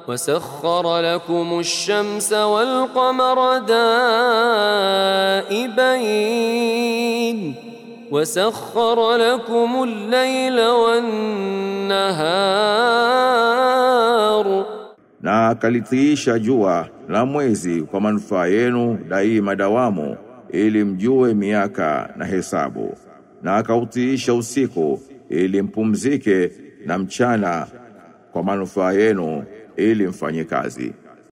وسخر لكم الشمس والقمر دائبين وسخر لكم الليل والنهار na akalitiisha jua na mwezi kwa manufaa yenu daima dawamu ili mjue miaka na hesabu, na akautiisha usiku ili mpumzike na mchana kwa manufaa yenu ili mfanye kazi.